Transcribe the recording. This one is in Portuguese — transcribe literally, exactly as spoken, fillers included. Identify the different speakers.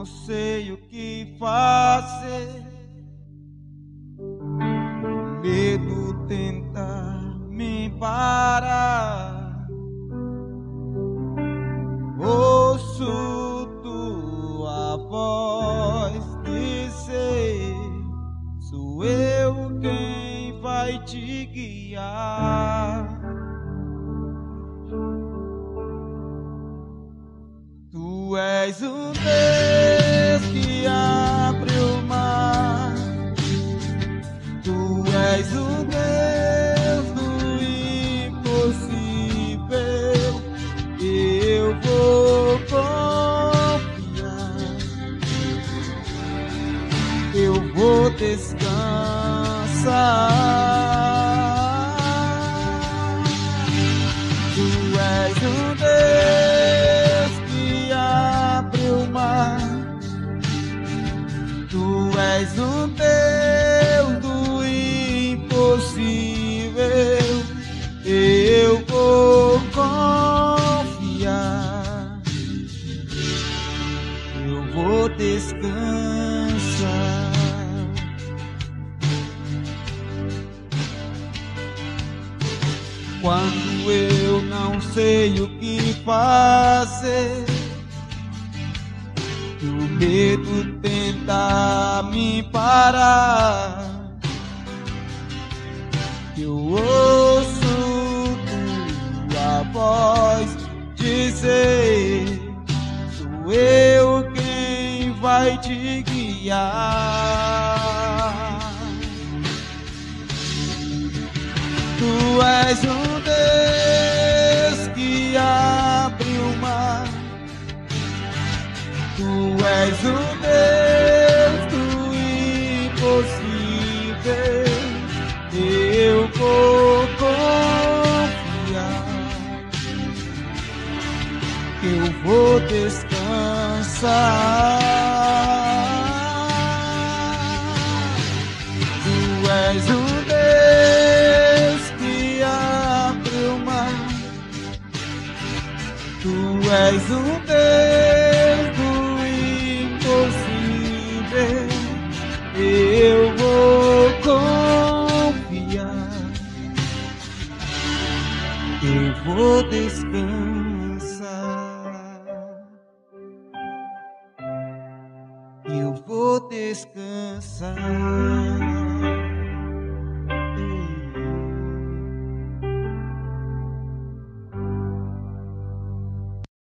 Speaker 1: sei o que fazer. O medo tenta me parar. Ouço tua voz dizer: sou eu quem vai te guiar. Tu és um Deus que abre o mar. Tu és um Deus do impossível. Eu vou confiar, eu vou descansar. Tu és um Deus que abre o mar. Tu és um Deus do impossível. Eu vou confiar, eu vou descansar. Quando eu não sei o que fazer, o medo tenta me parar. Eu ouço tua voz dizer: sou eu quem vai te guiar. Tu és um Deus que abre o mar. Tu és um Deus do impossível. Eu vou confiar, eu vou descansar. Tu és um Deus que abre o mar. Tu és um Deus do impossível. Eu vou confiar, eu vou descansar, eu vou descansar.